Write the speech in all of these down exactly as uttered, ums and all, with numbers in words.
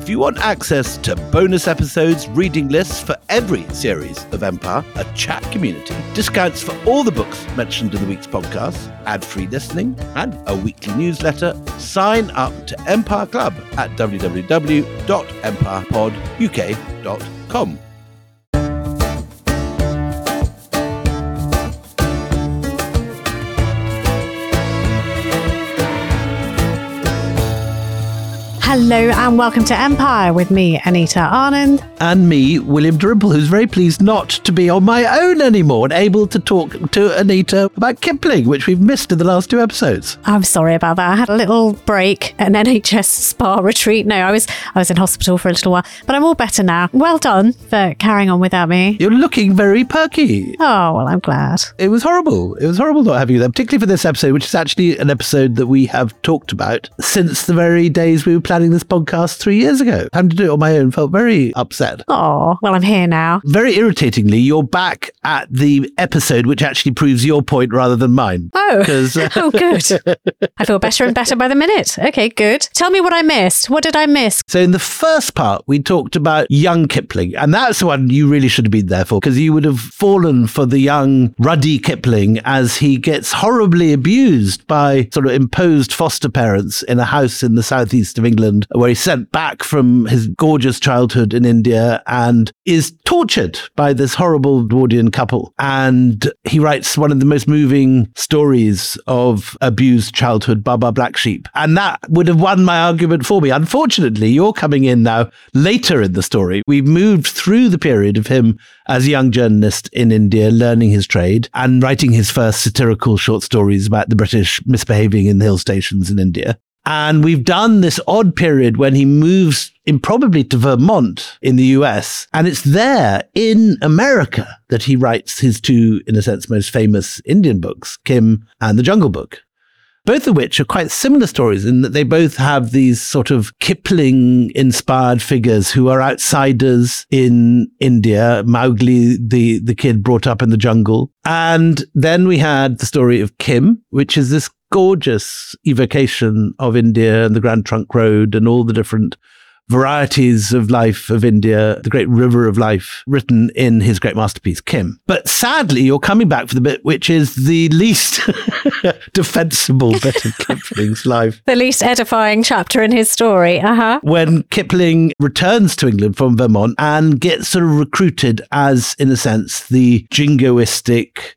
If you want access to bonus episodes, reading lists for every series of Empire, a chat community, discounts for all the books mentioned in the week's podcast, ad-free listening, and a weekly newsletter, sign up to Empire Club at w w w dot empire pod u k dot com. Hello and welcome to Empire with me, Anita Arnand. And me, William Dalrymple, who's very pleased not to be on my own anymore and able to talk to Anita about Kipling, which we've missed in the last two episodes. I'm sorry about that. I had a little break, an N H S spa retreat. No, I was I was in hospital for a little while, but I'm all better now. Well done for carrying on without me. You're looking very perky. Oh, well, I'm glad. It was horrible. It was horrible not having you there, particularly for this episode, which is actually an episode that we have talked about since the very days we were planning this podcast three years ago. Having to do it on my own felt very upset. Oh, well, I'm here now. Very irritatingly, you're back at the episode which actually proves your point rather than mine. Oh, uh, oh, good. I feel better and better by the minute. Okay, good. Tell me what I missed. What did I miss? So in the first part, we talked about young Kipling, and that's the one you really should have been there for, because you would have fallen for the young, ruddy Kipling as he gets horribly abused by sort of imposed foster parents in a house in the southeast of England, where he's sent back from his gorgeous childhood in India and is tortured by this horrible Edwardian couple. And he writes one of the most moving stories of abused childhood, Baba Black Sheep. And that would have won my argument for me. Unfortunately, you're coming in now later in the story. We've moved through the period of him as a young journalist in India, learning his trade and writing his first satirical short stories about the British misbehaving in the hill stations in India. And we've done this odd period when he moves improbably to Vermont in the U S. And it's there in America that he writes his two, in a sense, most famous Indian books, Kim and The Jungle Book. Both of which are quite similar stories in that they both have these sort of Kipling-inspired figures who are outsiders in India. Mowgli, the, the kid brought up in the jungle. And then we had the story of Kim, which is this gorgeous evocation of India and the Grand Trunk Road and all the different varieties of life of India, the great river of life, written in his great masterpiece, Kim. But sadly, you're coming back for the bit which is the least defensible bit of Kipling's life. The least edifying chapter in his story, uh-huh. When Kipling returns to England from Vermont and gets sort of recruited as, in a sense, the jingoistic,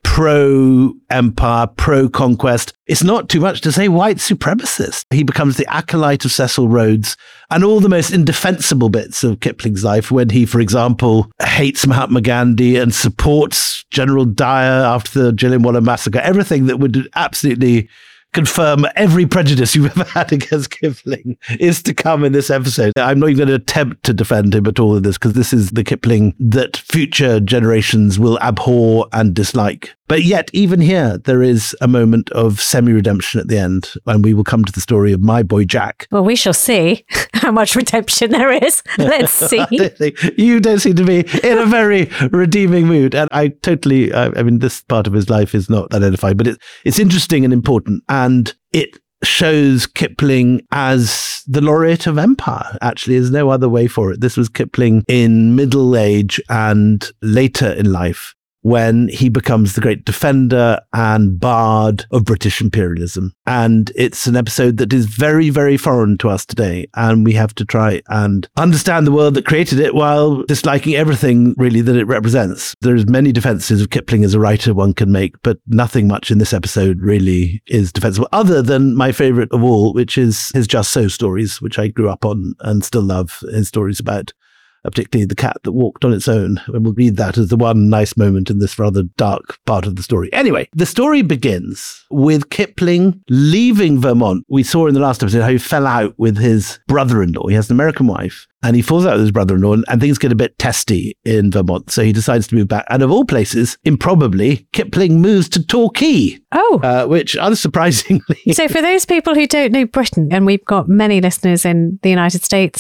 pro-empire, pro-conquest, it's not too much to say white supremacist. He becomes the acolyte of Cecil Rhodes, and all the most indefensible bits of Kipling's life when he, for example, hates Mahatma Gandhi and supports General Dyer after the Jallianwala massacre, everything that would absolutely confirm every prejudice you've ever had against Kipling is to come in this episode. I'm not even going to attempt to defend him at all in this, because this is the Kipling that future generations will abhor and dislike. But yet, even here, there is a moment of semi-redemption at the end, and we will come to the story of my boy Jack. Well, we shall see how much redemption there is. Let's see. You don't seem to be in a very redeeming mood. And I totally, I, I mean, this part of his life is not that edifying, but it, it's interesting and important. And it shows Kipling as the laureate of empire. Actually, there's no other way for it. This was Kipling in middle age and later in life, when he becomes the great defender and bard of British imperialism. And it's an episode that is very, very foreign to us today. And we have to try and understand the world that created it while disliking everything really that it represents. There's many defenses of Kipling as a writer one can make, but nothing much in this episode really is defensible, other than my favorite of all, which is his Just So stories, which I grew up on and still love his stories about, particularly the cat that walked on its own. And we'll read that as the one nice moment in this rather dark part of the story. Anyway, the story begins with Kipling leaving Vermont. We saw in the last episode how he fell out with his brother-in-law. He has an American wife, and he falls out with his brother-in-law, and, and things get a bit testy in Vermont. So he decides to move back. And of all places, improbably, Kipling moves to Torquay. Oh. Uh, which, unsurprisingly... So for those people who don't know Britain, and we've got many listeners in the United States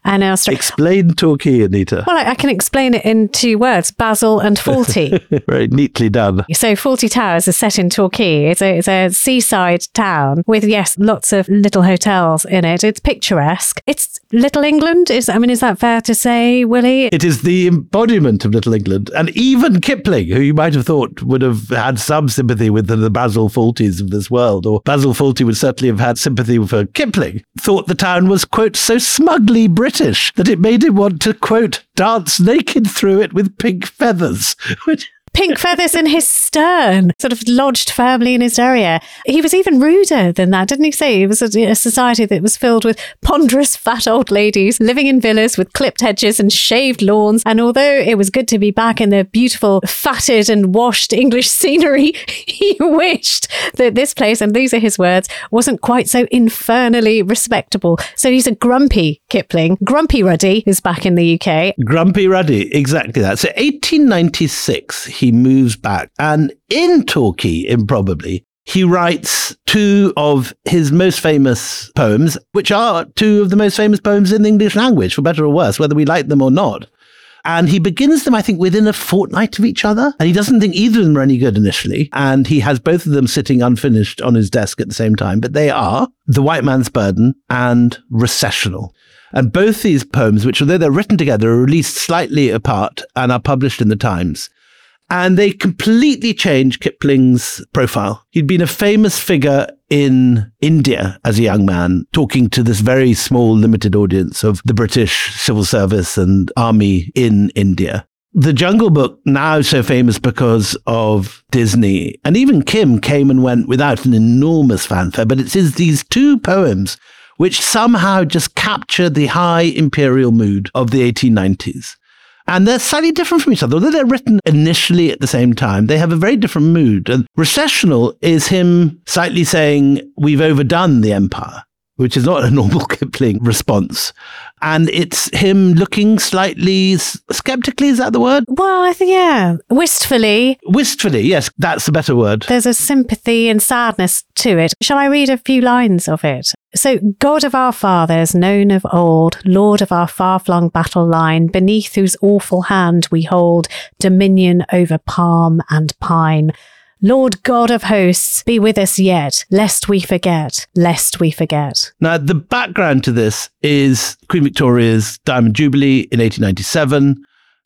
And Australia. Explain Torquay, Anita. Well, I, I can explain it in two words: Basil and Fawlty. Very neatly done. So Fawlty Towers is set in Torquay. It's a, it's a seaside town with, yes, lots of little hotels in it. It's picturesque. It's Little England. Is I mean, is that fair to say, Willie? It is the embodiment of Little England. And even Kipling, who you might have thought would have had some sympathy with the, the Basil Fawltys of this world, or Basil Fawlty would certainly have had sympathy for Kipling, thought the town was, quote, so smugly British that it made him want to, quote, dance naked through it with pink feathers. Which Pink feathers in his stern, sort of lodged firmly in his derriere. He was even ruder than that, didn't he say? It was a, a society that was filled with ponderous fat old ladies living in villas with clipped hedges and shaved lawns. And although it was good to be back in the beautiful, fatted and washed English scenery, he wished that this place, and these are his words, wasn't quite so infernally respectable. So he's a grumpy Kipling. Grumpy Ruddy is back in the U K. Grumpy Ruddy, exactly that. So eighteen ninety-six, he moves back, and in Torquay, improbably, he writes two of his most famous poems, which are two of the most famous poems in the English language, for better or worse, whether we like them or not. And he begins them, I think, within a fortnight of each other. And he doesn't think either of them are any good initially. And he has both of them sitting unfinished on his desk at the same time. But they are The White Man's Burden and Recessional. And both these poems, which although they're written together, are released slightly apart and are published in the Times. And they completely change Kipling's profile. He'd been a famous figure in India as a young man, talking to this very small, limited audience of the British civil service and army in India. The Jungle Book, now so famous because of Disney, and even Kim came and went without an enormous fanfare, but it's these two poems which somehow just capture the high imperial mood of the eighteen nineties. And they're slightly different from each other. Although they're written initially at the same time, they have a very different mood. And Recessional is him slightly saying, we've overdone the empire, which is not a normal Kipling response. And it's him looking slightly skeptically, is that the word? Well, I think, yeah, wistfully. Wistfully, yes, that's the better word. There's a sympathy and sadness to it. Shall I read a few lines of it? So, God of our fathers, known of old, Lord of our far-flung battle line, beneath whose awful hand we hold dominion over palm and pine. Lord God of hosts, be with us yet, lest we forget, lest we forget. Now, the background to this is Queen Victoria's Diamond Jubilee in eighteen ninety-seven,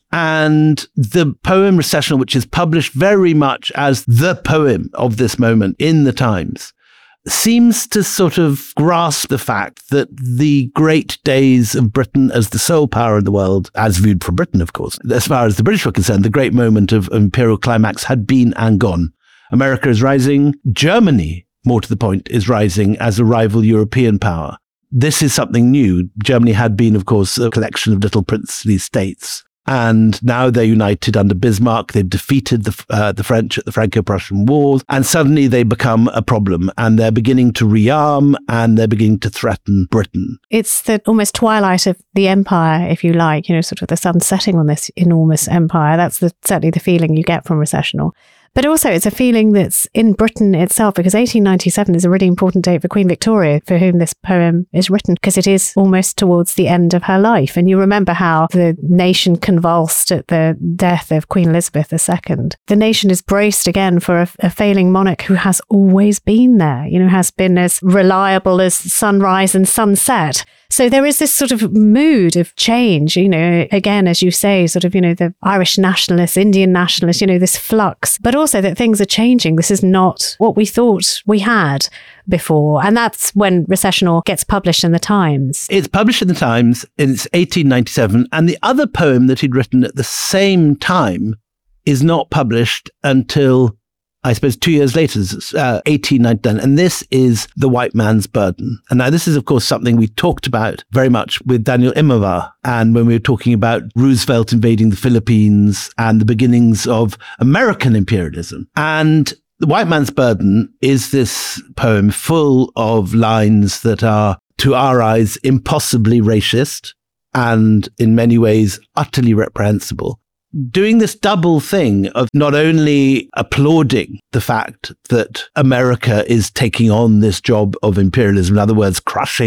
and the poem Recessional, which is published very much as the poem of this moment in the Times, seems to sort of grasp the fact that the great days of Britain as the sole power in the world, as viewed from Britain, of course, as far as the British were concerned, the great moment of imperial climax had been and gone. America is rising. Germany, more to the point, is rising as a rival European power. This is something new. Germany had been, of course, a collection of little princely states. And now they're united under Bismarck. They've defeated the, uh, the French at the Franco-Prussian War. And suddenly they become a problem. And they're beginning to rearm and they're beginning to threaten Britain. It's the almost twilight of the empire, if you like, you know, sort of the sun setting on this enormous empire. That's the, certainly the feeling you get from Recessional. But also it's a feeling that's in Britain itself, because eighteen ninety-seven is a really important date for Queen Victoria, for whom this poem is written, because it is almost towards the end of her life. And you remember how the nation convulsed at the death of Queen Elizabeth the Second. The nation is braced again for a, a failing monarch who has always been there, you know, has been as reliable as sunrise and sunset. So there is this sort of mood of change, you know, again, as you say, sort of, you know, the Irish nationalists, Indian nationalists, you know, this flux, but also that things are changing. This is not what we thought we had before. And that's when Recessional gets published in the Times. It's published in the Times, and it's eighteen ninety-seven. And the other poem that he'd written at the same time is not published until, I suppose, two years later, uh, eighteen ninety-nine. And this is The White Man's Burden. And now this is, of course, something we talked about very much with Daniel Immerwahr. And when we were talking about Roosevelt invading the Philippines and the beginnings of American imperialism. And The White Man's Burden is this poem full of lines that are, to our eyes, impossibly racist and in many ways utterly reprehensible. Doing this double thing of not only applauding the fact that America is taking on this job of imperialism, in other words, crushing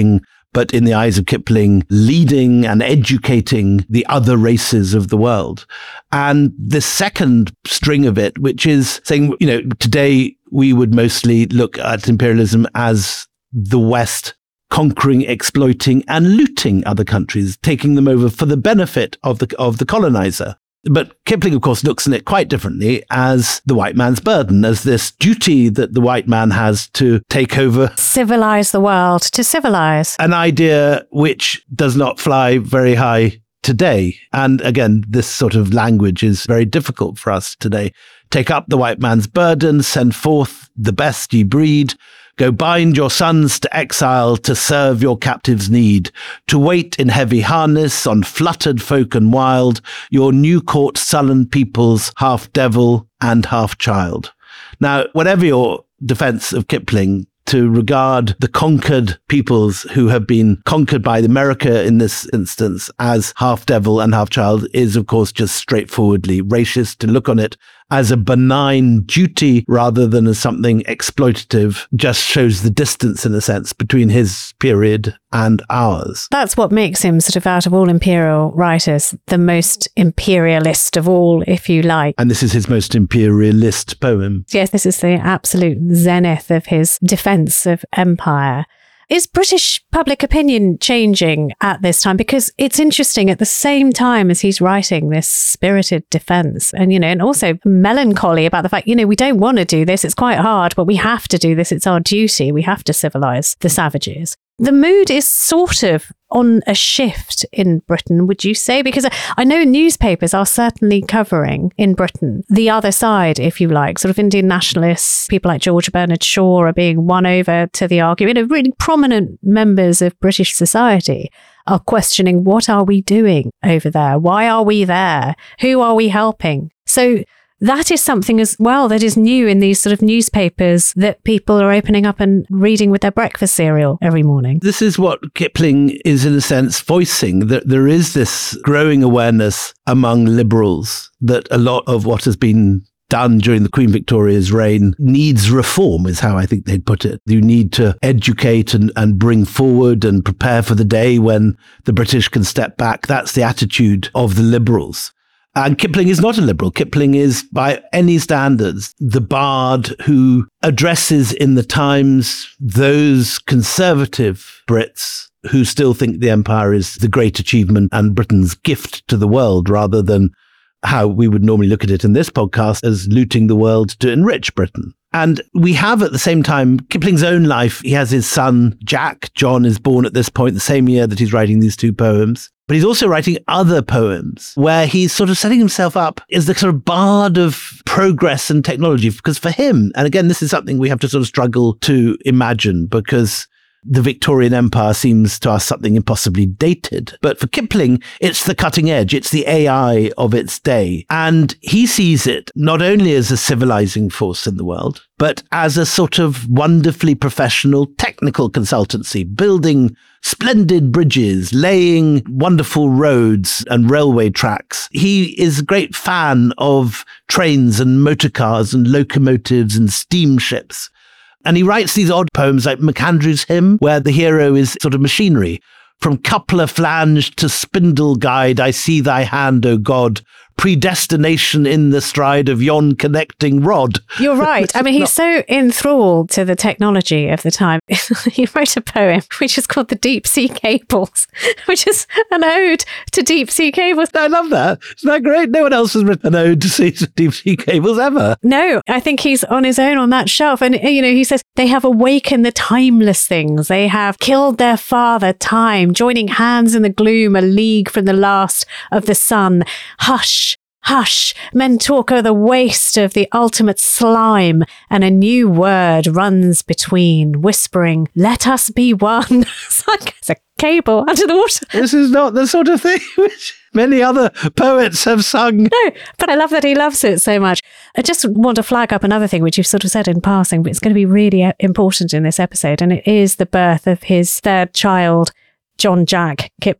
but in the eyes of Kipling, leading and educating the other races of the world. And the second string of it, which is saying, you know, today we would mostly look at imperialism as the West conquering, exploiting, and looting other countries, taking them over for the benefit of the of the colonizer. But Kipling, of course, looks at it quite differently as the white man's burden, as this duty that the white man has to take over. Civilize the world, to civilize. An idea which does not fly very high today. And again, this sort of language is very difficult for us today. Take up the white man's burden, send forth the best ye breed. Go bind your sons to exile to serve your captives' need, to wait in heavy harness on fluttered folk and wild, your new court sullen peoples, half devil and half child. Now, whatever your defense of Kipling, to regard the conquered peoples who have been conquered by America in this instance as half devil and half child is, of course, just straightforwardly racist. To look on it as a benign duty rather than as something exploitative just shows the distance, in a sense, between his period and ours. That's what makes him, sort of out of all imperial writers, the most imperialist of all, if you like. And this is his most imperialist poem. Yes, this is the absolute zenith of his defense of empire. Is British public opinion changing at this time? Because it's interesting, at the same time as he's writing this spirited defense and, you know, and also melancholy about the fact, you know, we don't want to do this. It's quite hard, but we have to do this. It's our duty. We have to civilize the savages. The mood is sort of on a shift in Britain, would you say? Because I know newspapers are certainly covering in Britain the other side, if you like, sort of Indian nationalists. People like George Bernard Shaw are being won over to the argument. You know, really prominent members of British society are questioning, what are we doing over there? Why are we there? Who are we helping? So that is something as well that is new in these sort of newspapers that people are opening up and reading with their breakfast cereal every morning. This is what Kipling is, in a sense, voicing, that there is this growing awareness among liberals that a lot of what has been done during the Queen Victoria's reign needs reform, is how I think they'd put it. You need to educate and, and bring forward and prepare for the day when the British can step back. That's the attitude of the liberals. And Kipling is not a liberal. Kipling is, by any standards, the bard who addresses in the Times those conservative Brits who still think the empire is the great achievement and Britain's gift to the world, rather than how we would normally look at it in this podcast as looting the world to enrich Britain. And we have at the same time Kipling's own life. He has his son, Jack. John is born at this point, the same year that he's writing these two poems. But he's also writing other poems where he's sort of setting himself up as the sort of bard of progress and technology. Because for him, and again, this is something we have to sort of struggle to imagine, because the Victorian Empire seems to us something impossibly dated. But for Kipling, it's the cutting edge. It's the A I of its day. And he sees it not only as a civilizing force in the world, but as a sort of wonderfully professional technical consultancy, building splendid bridges, laying wonderful roads and railway tracks. He is a great fan of trains and motor cars and locomotives and steamships. And he writes these odd poems like MacAndrew's Hymn, where the hero is sort of machinery. From coupler flange to spindle guide, I see thy hand, O God. Predestination in the stride of yon connecting rod. You're right. I mean, he's so enthralled to the technology of the time. He wrote a poem which is called The Deep Sea Cables, which is an ode to deep sea cables. I love that. Isn't that great? No one else has written an ode to deep sea cables ever. No, I think he's on his own on that shelf. And, you know, he says, they have awakened the timeless things. They have killed their father, time, joining hands in the gloom, a league from the last of the sun. Hush. Hush, men talk o'er the waste of the ultimate slime, and a new word runs between, whispering, let us be one. It's like it's a cable under the water. This is not the sort of thing which many other poets have sung. No, but I love that he loves it so much. I just want to flag up another thing, which you've sort of said in passing, but it's going to be really important in this episode, and it is the birth of his third child, John Jack Kipling.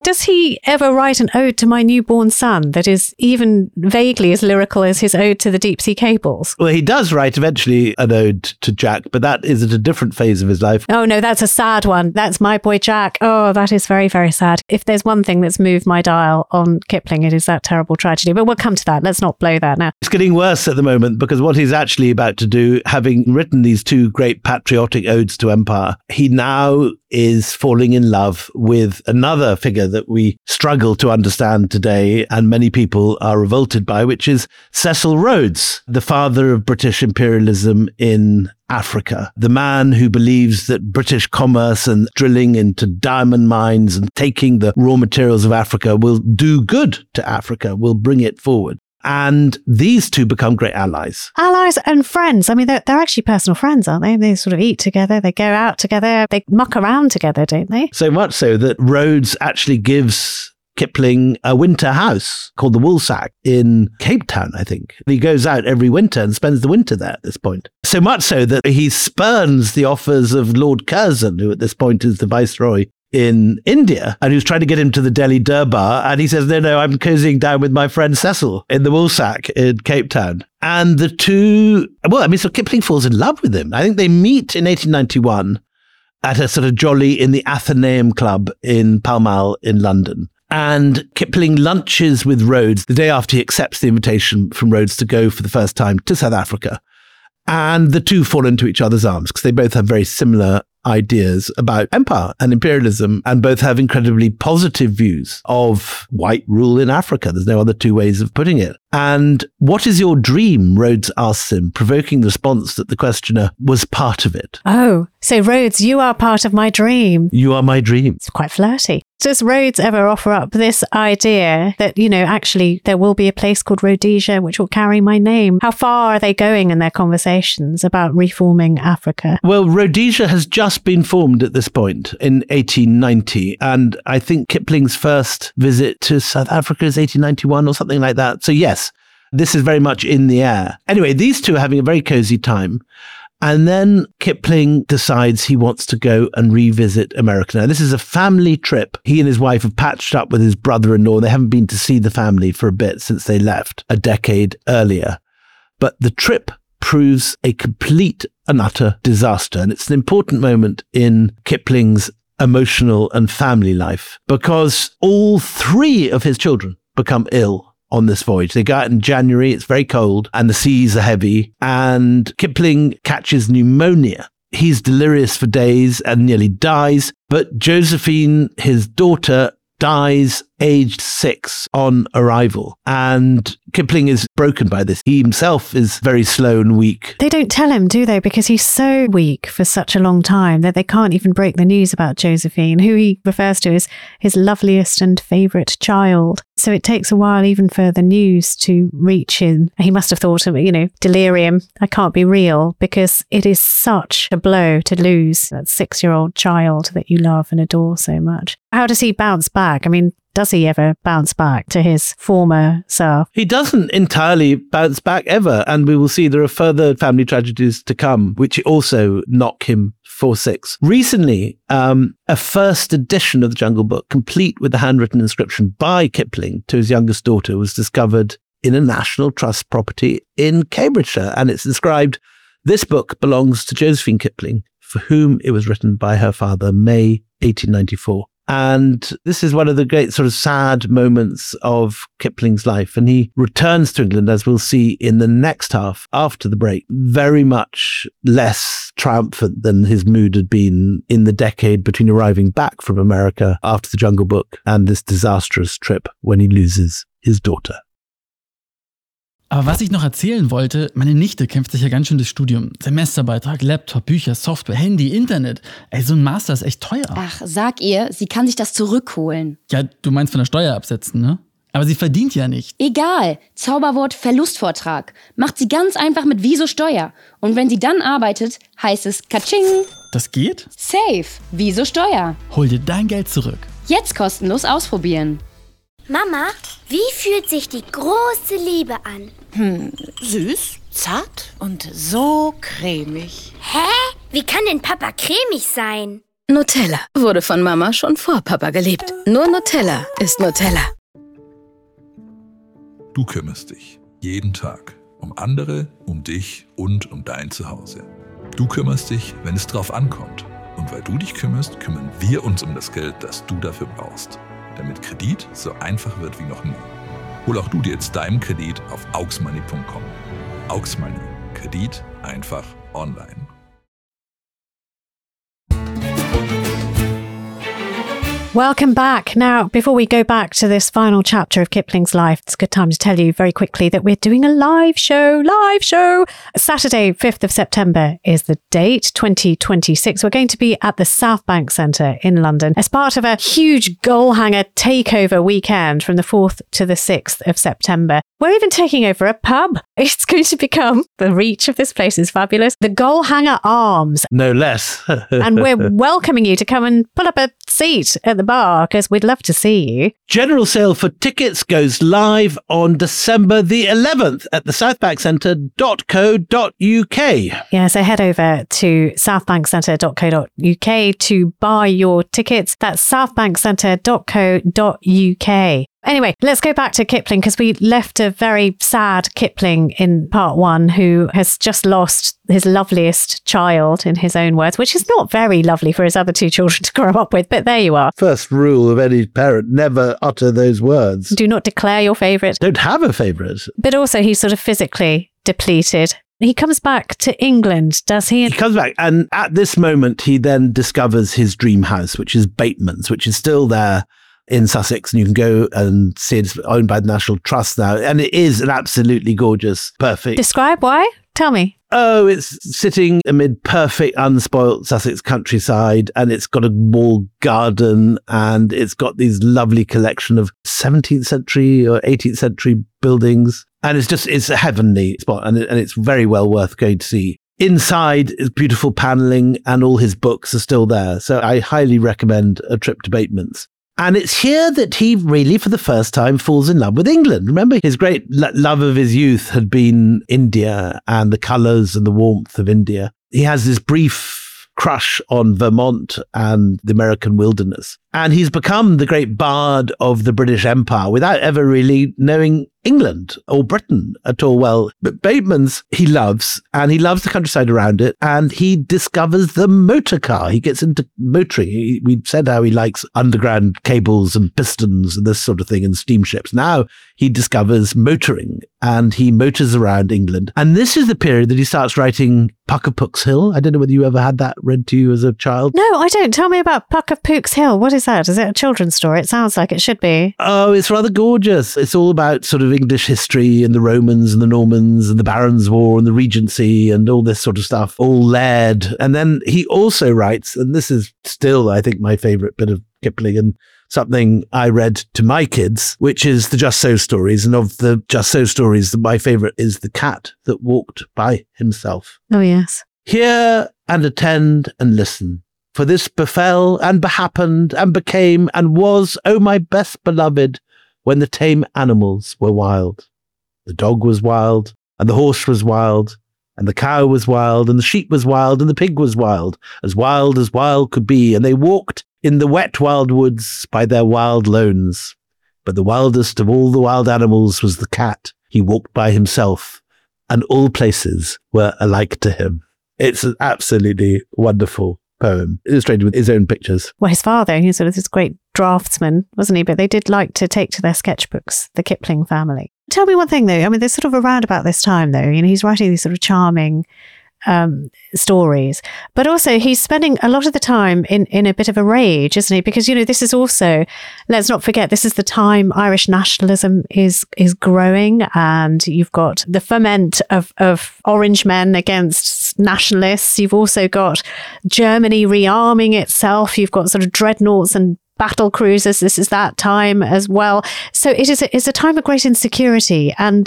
Does he ever write an ode to my newborn son that is even vaguely as lyrical as his ode to the deep sea cables? Well, he does write eventually an ode to Jack, but that is at a different phase of his life. Oh no, that's a sad one. That's my boy Jack. Oh, that is very, very sad. If there's one thing that's moved my dial on Kipling, it is that terrible tragedy. But we'll come to that. Let's not blow that now. It's getting worse at the moment because what he's actually about to do, having written these two great patriotic odes to empire, he now is falling in love with another figure that we struggle to understand today and many people are revolted by, which is Cecil Rhodes, the father of British imperialism in Africa, the man who believes that British commerce and drilling into diamond mines and taking the raw materials of Africa will do good to Africa, will bring it forward. And these two become great allies. Allies and friends. I mean, they're, they're actually personal friends, aren't they? They sort of eat together, they go out together, they muck around together, don't they? So much so that Rhodes actually gives Kipling a winter house called the Woolsack in Cape Town, I think. He goes out every winter and spends the winter there at this point. So much so that he spurns the offers of Lord Curzon, who at this point is the viceroy in India, and who's trying to get him to the Delhi Durbar, and he says, no, no, I'm cozying down with my friend Cecil in the Woolsack in Cape Town. And the two, well, I mean, so Kipling falls in love with him. I think they meet in eighteen ninety-one at a sort of jolly in the Athenaeum Club in Pall Mall in London. And Kipling lunches with Rhodes the day after he accepts the invitation from Rhodes to go for the first time to South Africa. And the two fall into each other's arms because they both have very similar ideas about empire and imperialism, and both have incredibly positive views of white rule in Africa. There's no other two ways of putting it. And what is your dream? Rhodes asks him, provoking the response that the questioner was part of it. Oh, so Rhodes, you are part of my dream. You are my dream. It's quite flirty. Does Rhodes ever offer up this idea that, you know, actually there will be a place called Rhodesia which will carry my name? How far are they going in their conversations about reforming Africa? Well, Rhodesia has just been formed at this point in eighteen ninety. And I think Kipling's first visit to South Africa is eighteen ninety-one or something like that. So yes, this is very much in the air. Anyway, these two are having a very cozy time. And then Kipling decides he wants to go and revisit America. Now, this is a family trip. He and his wife have patched up with his brother-in-law. They haven't been to see the family for a bit since they left a decade earlier. But the trip proves a complete and utter disaster. And it's an important moment in Kipling's emotional and family life because all three of his children become ill on this voyage. They go out in January, it's very cold, and the seas are heavy, and Kipling catches pneumonia. He's delirious for days and nearly dies, but Josephine, his daughter, dies aged six on arrival. And Kipling is broken by this. He himself is very slow and weak. They don't tell him, do they? Because he's so weak for such a long time that they can't even break the news about Josephine, who he refers to as his loveliest and favourite child. So it takes a while even for the news to reach him. He must have thought of, you know, delirium. I can't be real, because it is such a blow to lose that six-year-old child that you love and adore so much. How does he bounce back? I mean, does he ever bounce back to his former self? He doesn't entirely bounce back ever. And we will see there are further family tragedies to come, which also knock him for six. Recently, um, a first edition of the Jungle Book, complete with a handwritten inscription by Kipling to his youngest daughter, was discovered in a National Trust property in Cambridgeshire. And it's inscribed, "This book belongs to Josephine Kipling, for whom it was written by her father, May eighteen ninety-four. And this is one of the great sort of sad moments of Kipling's life. And he returns to England, as we'll see in the next half after the break, very much less triumphant than his mood had been in the decade between arriving back from America after the Jungle Book and this disastrous trip when he loses his daughter. Aber was ich noch erzählen wollte, meine Nichte kämpft sich ja ganz schön durchs Studium. Semesterbeitrag, Laptop, Bücher, Software, Handy, Internet. Ey, so ein Master ist echt teuer. Ach, sag ihr, sie kann sich das zurückholen. Ja, du meinst von der Steuer absetzen, ne? Aber sie verdient ja nicht. Egal. Zauberwort Verlustvortrag. Macht sie ganz einfach mit Wieso Steuer. Und wenn sie dann arbeitet, heißt es Katsching. Das geht? Safe. Wieso Steuer. Hol dir dein Geld zurück. Jetzt kostenlos ausprobieren. Mama, wie fühlt sich die große Liebe an? Hm, süß, zart und so cremig. Hä? Wie kann denn Papa cremig sein? Nutella wurde von Mama schon vor Papa geliebt. Nur Nutella ist Nutella. Du kümmerst dich jeden Tag um andere, um dich und um dein Zuhause. Du kümmerst dich, wenn es drauf ankommt. Und weil du dich kümmerst, kümmern wir uns um das Geld, das du dafür brauchst. Damit Kredit so einfach wird wie noch nie. Hol auch du dir jetzt deinen Kredit auf auxmoney punkt com. Auxmoney. Kredit einfach online. Welcome back. Now, before we go back to this final chapter of Kipling's life, it's a good time to tell you very quickly that we're doing a live show, live show. Saturday, fifth of September is the date, twenty twenty-six. We're going to be at the South Bank Centre in London as part of a huge goal hanger takeover weekend from the fourth to the sixth of September. We're even taking over a pub. It's going to become, the reach of this place is fabulous, the Goal Hanger Arms. No less. And we're welcoming you to come and pull up a seat at the bar because we'd love to see you. General sale for tickets goes live on December the eleventh at the southbank centre dot co dot uk. Yeah, so head over to southbank centre dot co dot uk to buy your tickets. That's southbank centre dot co dot uk. Anyway, let's go back to Kipling because we left a very sad Kipling in part one who has just lost his loveliest child, in his own words, which is not very lovely for his other two children to grow up with, but there you are. First rule of any parent, never utter those words. Do not declare your favourite. Don't have a favourite. But also he's sort of physically depleted. He comes back to England, does he? He comes back, and at this moment, he then discovers his dream house, which is Bateman's, which is still there in Sussex, and you can go and see it. It's owned by the National Trust now, and it is an absolutely gorgeous, perfect... Describe why? Tell me. Oh, it's sitting amid perfect, unspoilt Sussex countryside, and it's got a walled garden, and it's got these lovely collection of seventeenth century or eighteenth century buildings, and it's just, it's a heavenly spot, and, it, and it's very well worth going to see. Inside is beautiful panelling, and all his books are still there, so I highly recommend a trip to Bateman's. And it's here that he really, for the first time, falls in love with England. Remember, his great lo- love of his youth had been India and the colours and the warmth of India. He has this brief crush on Vermont and the American wilderness. And he's become the great bard of the British Empire without ever really knowing England or Britain at all well. But Bateman's he loves, and he loves the countryside around it, and he discovers the motor car. He gets into motoring. He, we said how he likes underground cables and pistons and this sort of thing and steamships. Now he discovers motoring, and he motors around England. And this is the period that he starts writing Puck of Pook's Hill. I don't know whether you ever had that read to you as a child. No, I don't. Tell me about Puck of Pook's Hill. What is that? Is it a children's story? It sounds like it should be. Oh, it's rather gorgeous. It's all about sort of English history and the Romans and the Normans and the Barons' War and the Regency and all this sort of stuff, all layered. And then he also writes, and this is still, I think, my favourite bit of Kipling and something I read to my kids, which is the Just So stories. And of the Just So stories, my favourite is The Cat That Walked by Himself. Oh, yes. Hear and attend and listen. For this befell and behappened and became and was, O my best beloved, when the tame animals were wild. The dog was wild, and the horse was wild, and the cow was wild, and the sheep was wild, and the pig was wild, as wild as wild could be, and they walked in the wet wild woods by their wild lones. But the wildest of all the wild animals was the cat. He walked by himself, and all places were alike to him. It's an absolutely wonderful poem, illustrated with his own pictures. Well, his father, he was sort of this great draftsman, wasn't he? But they did like to take to their sketchbooks, the Kipling family. Tell me one thing, though. I mean, there's sort of around about this time, though, you know, he's writing these sort of charming um, stories, but also he's spending a lot of the time in, in a bit of a rage, isn't he? Because, you know, this is also, let's not forget, this is the time Irish nationalism is is growing, and you've got the ferment of, of Orange men against nationalists. You've also got Germany rearming itself. You've got sort of dreadnoughts and battle cruisers. This is that time as well. So it is a, it's a time of great insecurity, and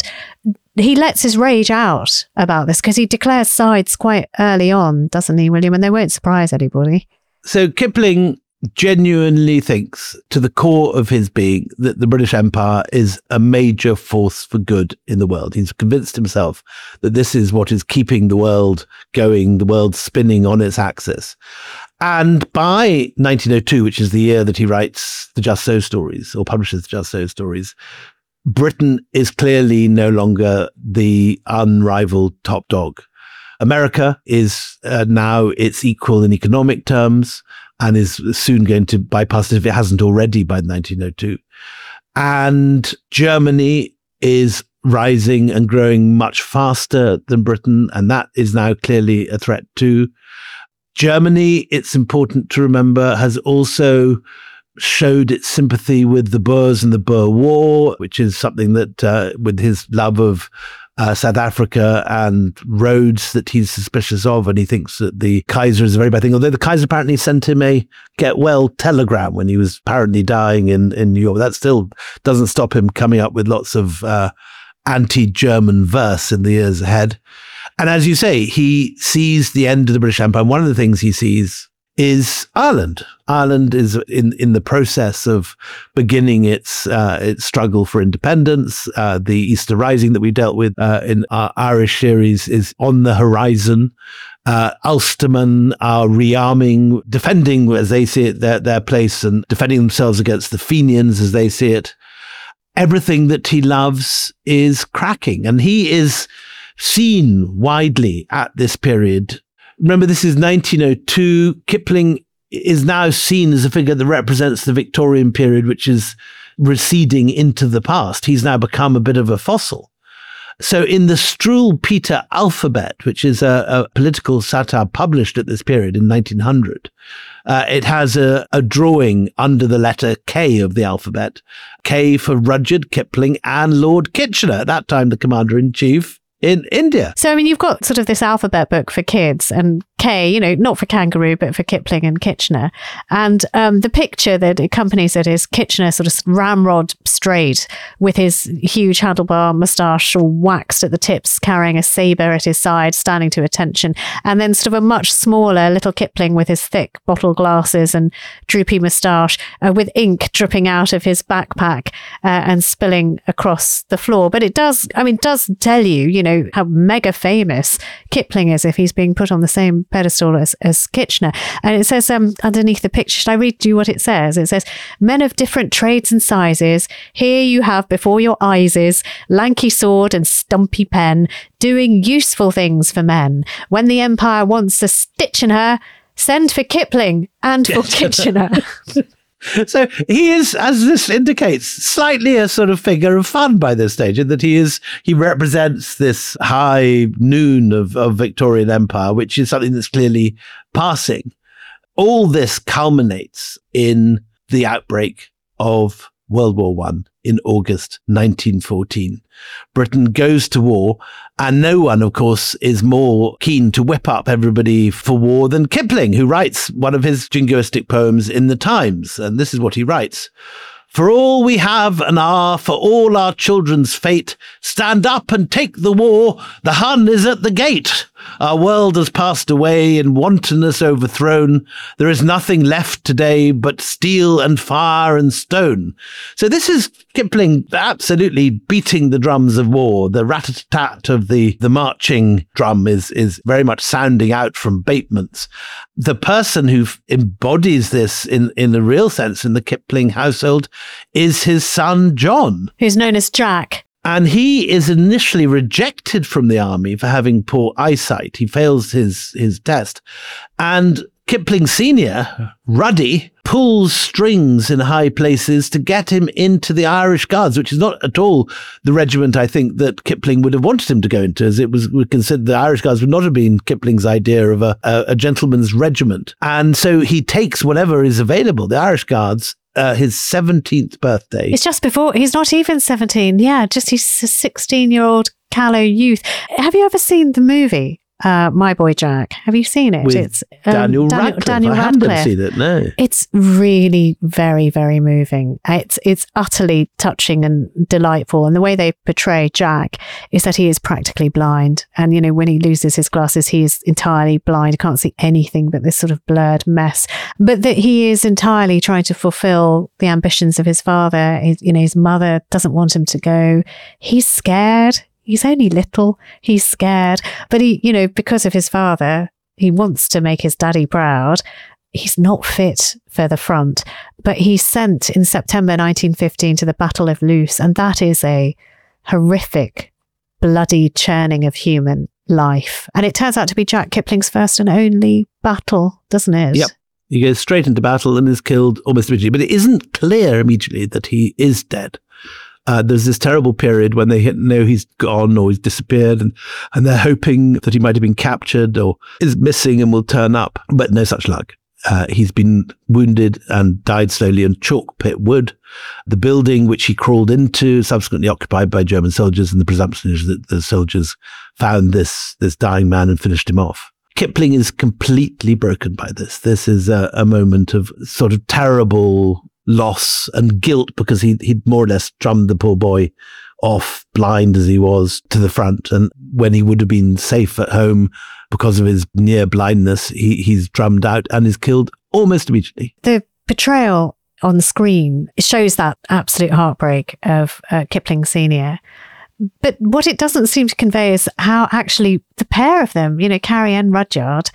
he lets his rage out about this because he declares sides quite early on, doesn't he, William? And they won't surprise anybody. So Kipling genuinely thinks to the core of his being that the British Empire is a major force for good in the world. He's convinced himself that this is what is keeping the world going, the world spinning on its axis. And by nineteen oh two, which is the year that he writes the Just So stories or publishes the Just So stories, Britain is clearly no longer the unrivaled top dog. America is uh, now its equal in economic terms and is soon going to bypass it if it hasn't already by nineteen oh two. And Germany is rising and growing much faster than Britain, and that is now clearly a threat too. Germany, it's important to remember, has also showed its sympathy with the Boers and the Boer War, which is something that, uh, with his love of Uh, South Africa and Rhodes, that he's suspicious of, and he thinks that the Kaiser is a very bad thing. Although the Kaiser apparently sent him a get well telegram when he was apparently dying in, in New York. That still doesn't stop him coming up with lots of uh, anti-German verse in the years ahead. And as you say, he sees the end of the British Empire. One of the things he sees is Ireland. Ireland is in, in the process of beginning its uh, its struggle for independence. Uh, the Easter Rising that we dealt with uh, in our Irish series is on the horizon. Uh, Ulstermen are rearming, defending, as they see it, their, their place and defending themselves against the Fenians, as they see it. Everything that he loves is cracking, and he is seen widely at this period. Remember, this is nineteen oh two. Kipling is now seen as a figure that represents the Victorian period, which is receding into the past. He's now become a bit of a fossil. So in the Struwwelpeter alphabet, which is a, a political satire published at this period in nineteen hundred, uh, it has a, a drawing under the letter K of the alphabet. K for Rudyard Kipling and Lord Kitchener, at that time the commander-in-chief in India. So, I mean, you've got sort of this alphabet book for kids, and K, you know, not for kangaroo, but for Kipling and Kitchener. And um, the picture that accompanies it is Kitchener sort of ramrod straight with his huge handlebar moustache all waxed at the tips, carrying a sabre at his side, standing to attention. And then sort of a much smaller little Kipling with his thick bottle glasses and droopy moustache, uh, with ink dripping out of his backpack uh, and spilling across the floor. But it does, I mean, does tell you, you know, how mega famous Kipling is if he's being put on the same pedestal as, as Kitchener. And it says um, underneath the picture, should I read you what it says? It says, men of different trades and sizes, here you have before your eyes is lanky sword and stumpy pen, doing useful things for men. When the Empire wants a stitch in her, send for Kipling and for Kitchener. So he is, as this indicates, slightly a sort of figure of fun by this stage, in that he is he represents this high noon of, of Victorian Empire, which is something that's clearly passing. All this culminates in the outbreak of World War One in August nineteen fourteen. Britain goes to war, and no one, of course, is more keen to whip up everybody for war than Kipling, who writes one of his jingoistic poems in the Times. And this is what he writes. For all we have and are, for all our children's fate, stand up and take the war. The Hun is at the gate. Our world has passed away, in wantonness overthrown. There is nothing left today but steel and fire and stone. So this is Kipling absolutely beating the drums of war. The rat-a-tat of the, the marching drum is, is very much sounding out from batements. The person who embodies this in, in the real sense in the Kipling household is his son, John. Who's known as Jack. And he is initially rejected from the army for having poor eyesight. He fails his, his test. And Kipling Senior, Ruddy, pulls strings in high places to get him into the Irish Guards, which is not at all the regiment, I think, that Kipling would have wanted him to go into, as it was considered the Irish Guards would not have been Kipling's idea of a, a, a gentleman's regiment. And so he takes whatever is available, the Irish Guards, Uh, his seventeenth birthday. It's just before, he's not even seventeen. Yeah, just he's a sixteen-year-old callow youth. Have you ever seen the movie uh, My Boy Jack. Have you seen it? With it's um, Daniel, Daniel Radcliffe. Daniel I Radcliffe. haven't seen it, no. It's really very, very moving. It's it's utterly touching and delightful. And the way they portray Jack is that he is practically blind. And, you know, when he loses his glasses, he is entirely blind. He can't see anything but this sort of blurred mess. But that he is entirely trying to fulfill the ambitions of his father. His, you know, his mother doesn't want him to go. He's scared. He's only little. He's scared. But he, you know, because of his father, he wants to make his daddy proud. He's not fit for the front, but he's sent in September nineteen fifteen to the Battle of Loos. And that is a horrific, bloody churning of human life. And it turns out to be Jack Kipling's first and only battle, doesn't it? Yep. He goes straight into battle and is killed almost immediately. But it isn't clear immediately that he is dead. Uh, there's this terrible period when they know he's gone or he's disappeared, and, and they're hoping that he might have been captured or is missing and will turn up, but no such luck. Uh, he's been wounded and died slowly in Chalk Pit Wood. The building which he crawled into, subsequently occupied by German soldiers, and the presumption is that the soldiers found this, this dying man and finished him off. Kipling is completely broken by this. This is a, a moment of sort of terrible loss and guilt, because he, he'd more or less drummed the poor boy off, blind as he was, to the front. And when he would have been safe at home because of his near blindness, he, he's drummed out and is killed almost immediately. The portrayal on screen shows that absolute heartbreak of uh, Kipling Senior But what it doesn't seem to convey is how actually the pair of them, you know, Carrie and Rudyard,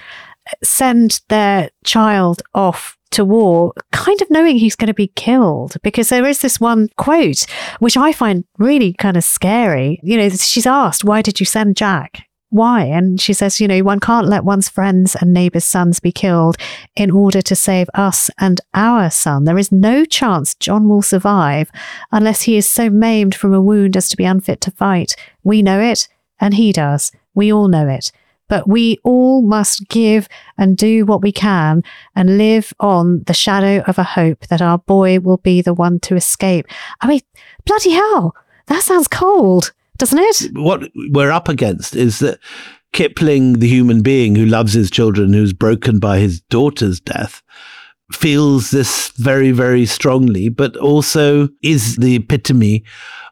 send their child off to war, kind of knowing he's going to be killed, because there is this one quote, which I find really kind of scary. You know, she's asked, why did you send Jack? Why? And she says, you know, one can't let one's friends and neighbours' sons be killed in order to save us and our son. There is no chance John will survive unless he is so maimed from a wound as to be unfit to fight. We know it, and he does. We all know it. But we all must give and do what we can and live on the shadow of a hope that our boy will be the one to escape. I mean, bloody hell, that sounds cold, doesn't it? What we're up against is that Kipling, the human being who loves his children, who's broken by his daughter's death, feels this very, very strongly, but also is the epitome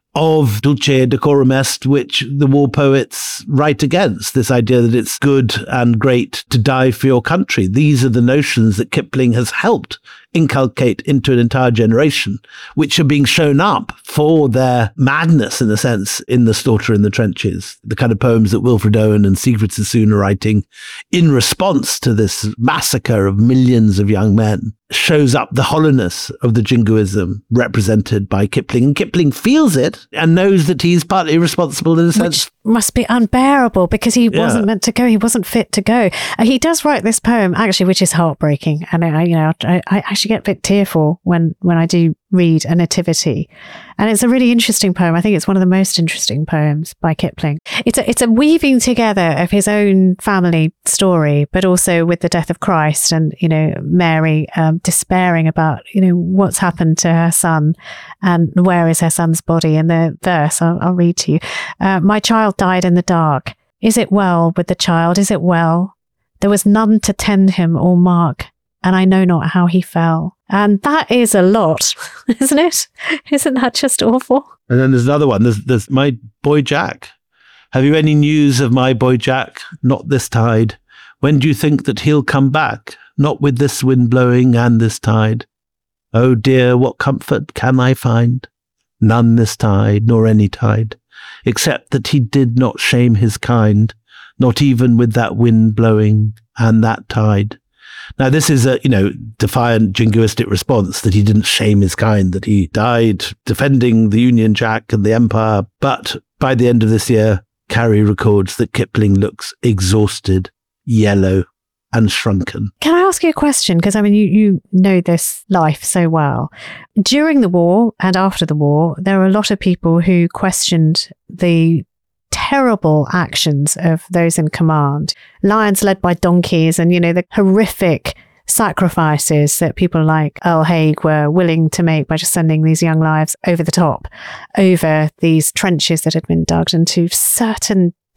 of dulce decorum est, which the war poets write against, this idea that it's good and great to die for your country. These are the notions that Kipling has helped inculcate into an entire generation, which are being shown up for their madness, in a sense, in The Slaughter in the Trenches, the kind of poems that Wilfred Owen and Siegfried Sassoon are writing in response to this massacre of millions of young men, shows up the hollowness of the jingoism represented by Kipling. And Kipling feels it and knows that he's partly responsible in a sense. Which must be unbearable, because he Yeah. wasn't meant to go. He wasn't fit to go. Uh, he does write this poem, actually, which is heartbreaking. And I, you know, I, I actually get a bit tearful when, when I do read A Nativity. And it's a really interesting poem. I think it's one of the most interesting poems by Kipling. It's a, it's a weaving together of his own family story, but also with the death of Christ and, you know, Mary um, despairing about, you know, what's happened to her son and where is her son's body. And the verse, I'll, I'll read to you. Uh, My child died in the dark. Is it well with the child? Is it well? There was none to tend him or mark, and I know not how he fell. And that is a lot, isn't it? Isn't that just awful? And then there's another one. There's, there's My Boy Jack. Have you any news of my boy Jack? Not this tide. When do you think that he'll come back? Not with this wind blowing and this tide. Oh dear, what comfort can I find? None this tide, nor any tide, except that he did not shame his kind, not even with that wind blowing and that tide. Now, this is a, you know, defiant jingoistic response that he didn't shame his kind, that he died defending the Union Jack and the Empire. But by the end of this year, Carrie records that Kipling looks exhausted, yellow, and shrunken. Can I ask you a question? Because, I mean, you, you know this life so well. During the war and after the war, there were a lot of people who questioned the terrible actions of those in command. Lions led by donkeys, and, you know, the horrific sacrifices that people like Earl Haig were willing to make by just sending these young lives over the top, over these trenches that had been dug into certain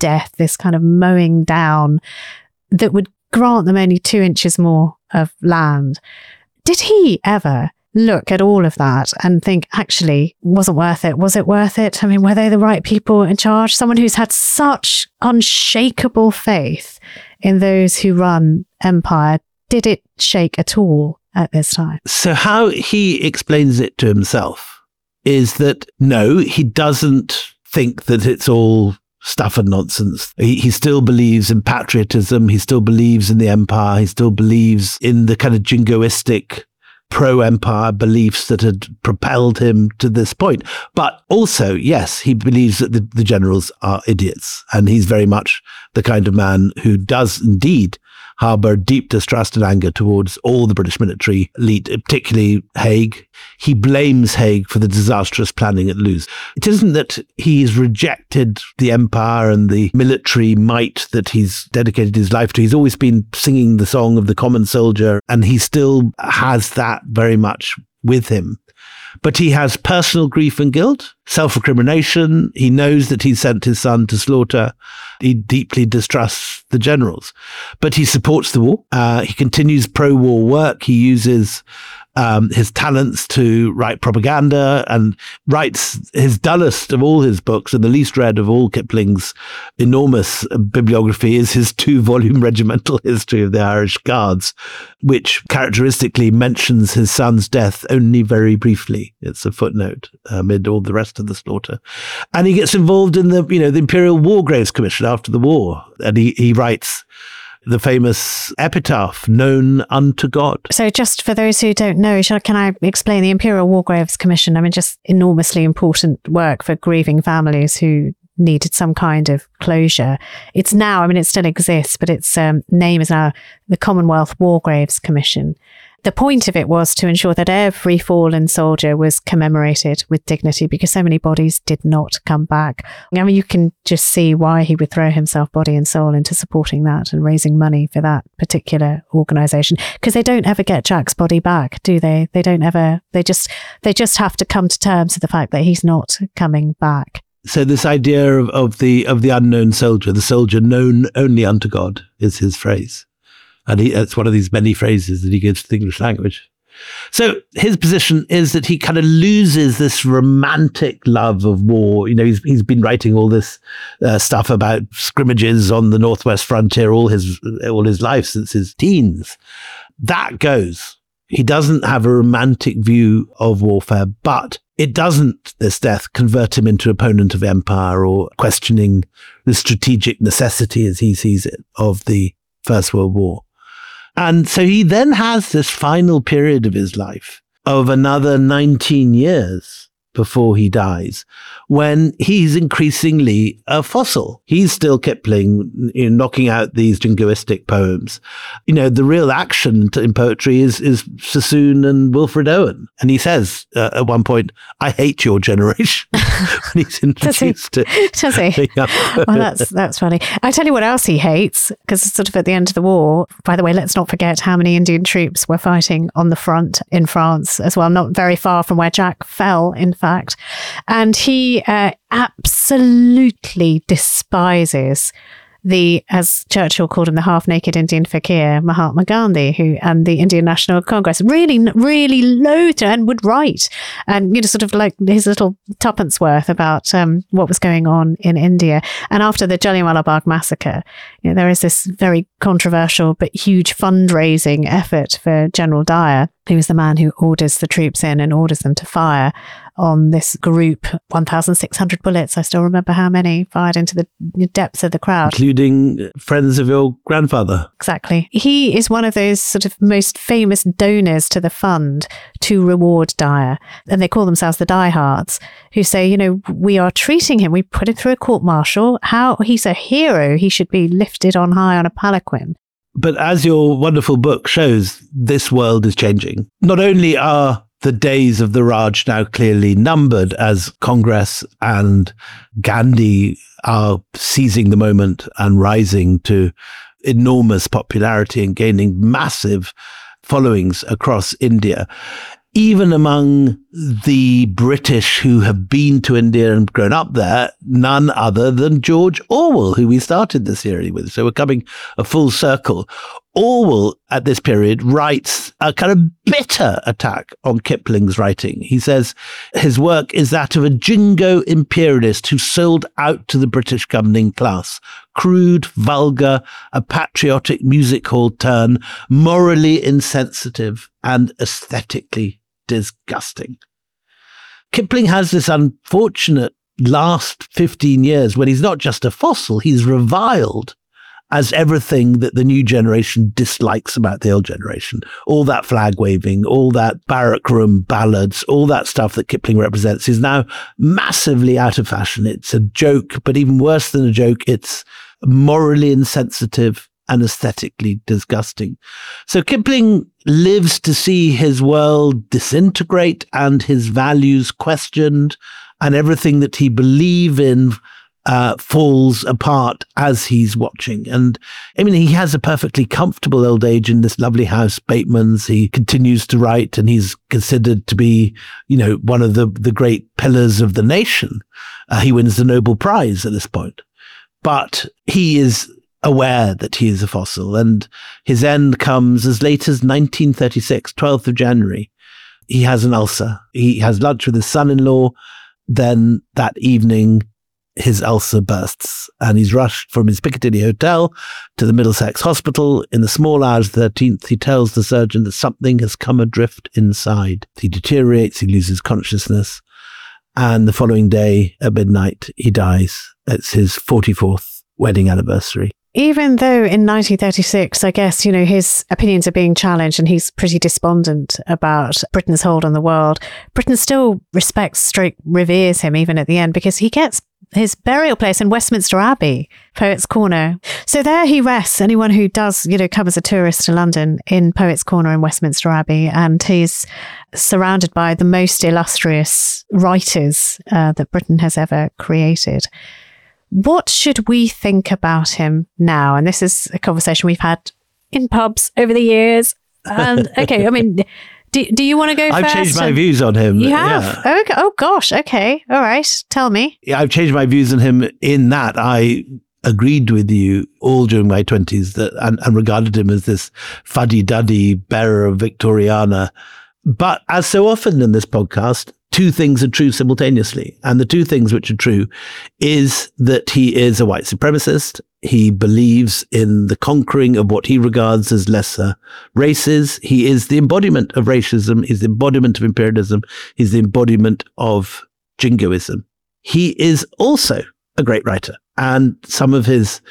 death, this kind of mowing down that would grant them only two inches more of land. Did he ever look at all of that and think, actually, wasn't worth it? Was it worth it? I mean, were they the right people in charge? Someone who's had such unshakable faith in those who run empire, did it shake at all at this time? So how he explains it to himself is that, no, he doesn't think that it's all stuff and nonsense. He, he still believes in patriotism. He still believes in the empire. He still believes in the kind of jingoistic pro-empire beliefs that had propelled him to this point. But also, yes, he believes that the, the generals are idiots. And he's very much the kind of man who does indeed harbour deep distrust and anger towards all the British military elite, particularly Haig. He blames Haig for the disastrous planning at Lewes. It isn't that he's rejected the empire and the military might that he's dedicated his life to. He's always been singing the song of the common soldier, and he still has that very much with him. But he has personal grief and guilt, self-recrimination. He knows that he sent his son to slaughter. He deeply distrusts the generals. But he supports the war. Uh, he continues pro-war work. He uses um, his talents to write propaganda and writes his dullest of all his books, and the least read of all Kipling's enormous bibliography is his two-volume regimental history of the Irish Guards, which characteristically mentions his son's death only very briefly. It's a footnote amid all the rest of the slaughter. And he gets involved in the, you know, the Imperial War Graves Commission after the war. And he, he writes the famous epitaph, known unto God. So just for those who don't know, shall, can I explain the Imperial War Graves Commission? I mean, just enormously important work for grieving families who needed some kind of closure. It's now, I mean, it still exists, but its um, name is now the Commonwealth War Graves Commission. The point of it was to ensure that every fallen soldier was commemorated with dignity, because so many bodies did not come back. I mean, you can just see why he would throw himself body and soul into supporting that and raising money for that particular organisation, because they don't ever get Jack's body back, do they? They don't ever, they just, they just have to come to terms with the fact that he's not coming back. So this idea of, of the of the unknown soldier, the soldier known only unto God, is his phrase. And he, it's one of these many phrases that he gives to the English language. So his position is that he kind of loses this romantic love of war. You know, he's he's been writing all this uh, stuff about scrimmages on the northwest frontier all his all his life since his teens. That goes. He doesn't have a romantic view of warfare, but it doesn't, this death, convert him into opponent of empire or questioning the strategic necessity, as he sees it, of the First World War. And so he then has this final period of his life of another nineteen years before he dies, when he's increasingly a fossil. He's still Kipling, you know, knocking out these jingoistic poems. You know, the real action in poetry is is Sassoon and Wilfred Owen. And he says uh, at one point, "I hate your generation." When he's introduced Does he? Does he? Well, that's that's funny. I tell you what else he hates, because it's sort of at the end of the war. By the way, let's not forget how many Indian troops were fighting on the front in France as well, not very far from where Jack fell, in fact. And he uh, absolutely despises the, as Churchill called him, the half-naked Indian fakir, Mahatma Gandhi, who and the Indian National Congress, really, really loathed and would write, and you know, sort of like his little tuppence worth about um, what was going on in India. And after the Jallianwala Bagh massacre, you know, there is this very controversial but huge fundraising effort for General Dyer, who is the man who orders the troops in and orders them to fire on this group. one thousand six hundred bullets, I still remember how many, fired into the depths of the crowd. Including friends of your grandfather. Exactly. He is one of those sort of most famous donors to the fund to reward Dyer. And they call themselves the diehards, who say, you know, we are treating him, we put him through a court-martial. How he's a hero, he should be lifted on high on a palanquin. But as your wonderful book shows, this world is changing. Not only are the days of the Raj now clearly numbered, as Congress and Gandhi are seizing the moment and rising to enormous popularity and gaining massive followings across India. Even among the British who have been to India and grown up there, none other than George Orwell, who we started the series with. So we're coming a full circle. Orwell, at this period, writes a kind of bitter attack on Kipling's writing. He says his work is that of a jingo imperialist who sold out to the British governing class. Crude, vulgar, a patriotic music hall turn, morally insensitive and aesthetically disgusting. Kipling has this unfortunate last fifteen years when he's not just a fossil, he's reviled as everything that the new generation dislikes about the old generation. All that flag waving, all that barrack room ballads, all that stuff that Kipling represents is now massively out of fashion. It's a joke, but even worse than a joke, it's morally insensitive and aesthetically disgusting. So Kipling lives to see his world disintegrate and his values questioned, and everything that he believed in Uh, falls apart as he's watching. And I mean, he has a perfectly comfortable old age in this lovely house, Bateman's. He continues to write, and he's considered to be, you know, one of the, the great pillars of the nation. Uh, he wins the Nobel Prize at this point. But he is aware that he is a fossil, and his end comes as late as nineteen thirty-six, twelfth of January. He has an ulcer. He has lunch with his son-in-law. Then that evening, his ulcer bursts, and he's rushed from his Piccadilly hotel to the Middlesex Hospital. In the small hours of the thirteenth, he tells the surgeon that something has come adrift inside. He deteriorates, he loses consciousness, and the following day at midnight, he dies. It's his forty-fourth wedding anniversary. Even though in nineteen thirty-six, I guess, you know, his opinions are being challenged and he's pretty despondent about Britain's hold on the world, Britain still respects stroke reveres him even at the end, because he gets his burial place in Westminster Abbey, Poets' Corner. So there he rests, anyone who does, you know, come as a tourist to London, in Poets' Corner in Westminster Abbey. And he's surrounded by the most illustrious writers uh, that Britain has ever created. What should we think about him now? And this is a conversation we've had in pubs over the years. And okay, I mean, do, do you want to go I've first? I've changed my views on him. You have? Yeah. Oh, okay. Oh, gosh. Okay. All right. Tell me. Yeah, I've changed my views on him in that I agreed with you all during my twenties that and, and regarded him as this fuddy-duddy bearer of Victoriana. But as so often in this podcast, two things are true simultaneously. And the two things which are true is that he is a white supremacist. He believes in the conquering of what he regards as lesser races. He is the embodiment of racism. He's the embodiment of imperialism. He's the embodiment of jingoism. He is also a great writer. And some of his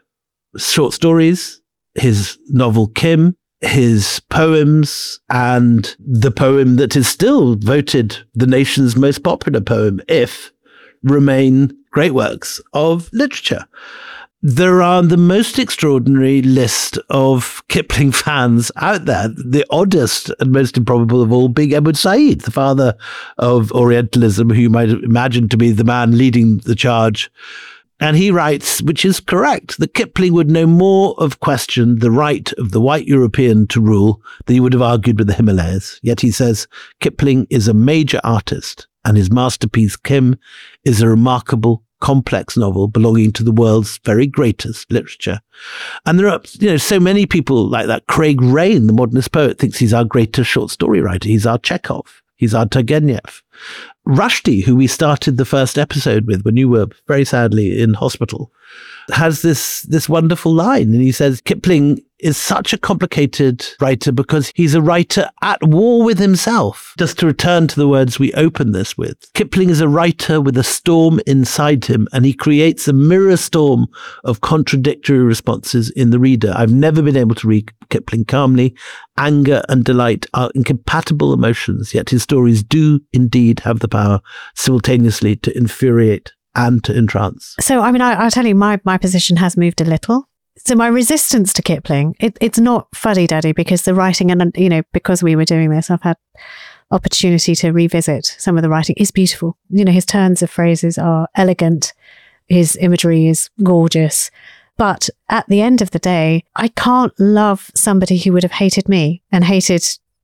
short stories, his novel Kim, his poems, and the poem that is still voted the nation's most popular poem, If, remain great works of literature. There are the most extraordinary list of Kipling fans out there. The oddest and most improbable of all being Edward Said, the father of Orientalism, who you might imagine to be the man leading the charge. And he writes, which is correct, that Kipling would no more have questioned the right of the white European to rule than he would have argued with the Himalayas. Yet he says Kipling is a major artist, and his masterpiece, Kim, is a remarkable, complex novel belonging to the world's very greatest literature. And there are, you know, so many people like that. Craig Raine, the modernist poet, thinks he's our greatest short story writer. He's our Chekhov. He's our Turgenev. Rushdie, who we started the first episode with when you were very sadly in hospital, has this this wonderful line. And he says, Kipling is such a complicated writer because he's a writer at war with himself. Just to return to the words we opened this with, Kipling is a writer with a storm inside him, and he creates a mirror storm of contradictory responses in the reader. I've never been able to read Kipling calmly. Anger and delight are incompatible emotions, yet his stories do indeed have the power simultaneously to infuriate and to entrance. So, I mean, I, I'll tell you, my, my position has moved a little. So my resistance to Kipling, it, it's not fuddy-duddy, because the writing, and, you know, because we were doing this, I've had opportunity to revisit some of the writing, is beautiful. You know, his turns of phrases are elegant. His imagery is gorgeous. But at the end of the day, I can't love somebody who would have hated me and hated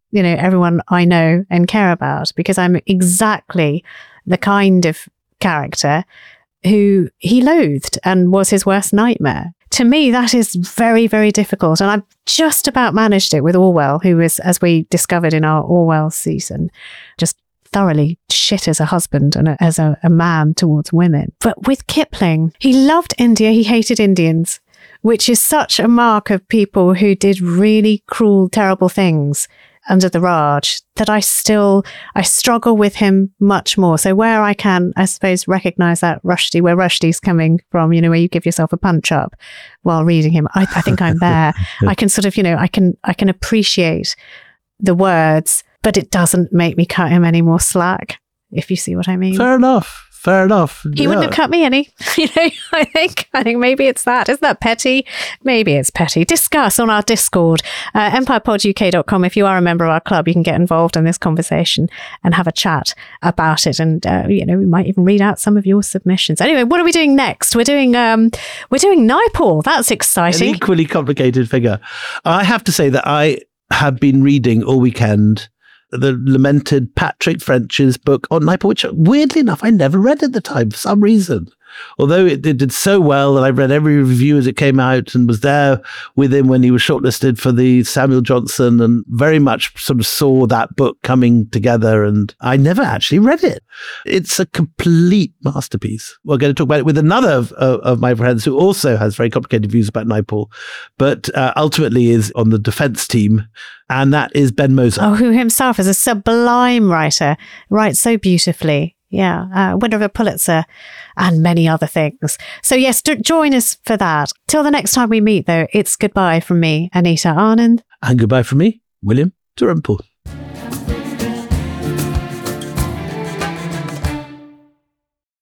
you know, everyone I know and care about, because I'm exactly the kind of character who he loathed and was his worst nightmare. To me, that is very, very difficult. And I've just about managed it with Orwell, who is, as we discovered in our Orwell season, just thoroughly shit as a husband and a, as a, a man towards women. But with Kipling, he loved India, he hated Indians, which is such a mark of people who did really cruel, terrible things under the Raj, that I still, I struggle with him much more. So where I can, I suppose, recognize that Rushdie, where Rushdie's coming from, you know, where you give yourself a punch up while reading him, I, I think I'm there. I can sort of, you know, I can, I can appreciate the words, but it doesn't make me cut him any more slack, if you see what I mean. Fair enough. Fair enough. He yeah. wouldn't have cut me any. You know, I think I think maybe it's that. Isn't that petty? Maybe it's petty. Discuss on our Discord, uh, empire pod U K dot com. If you are a member of our club, you can get involved in this conversation and have a chat about it. And uh, you know, we might even read out some of your submissions. Anyway, what are we doing next? We're doing um, we're doing Naipaul. That's exciting. An equally complicated figure. I have to say that I have been reading all weekend the lamented Patrick French's book on Naipaul, which weirdly enough, I never read at the time for some reason. Although it, it did so well, and I read every review as it came out and was there with him when he was shortlisted for the Samuel Johnson, and very much sort of saw that book coming together, and I never actually read it. It's a complete masterpiece. We're going to talk about it with another of, of, of my friends who also has very complicated views about Naipaul, but uh, ultimately is on the defense team, and that is Ben Moser. Oh, who himself is a sublime writer, writes so beautifully. Yeah, uh, winner of a Pulitzer and many other things. So yes, d- join us for that. Till the next time we meet, though, it's goodbye from me, Anita Anand. And goodbye from me, William Dalrymple.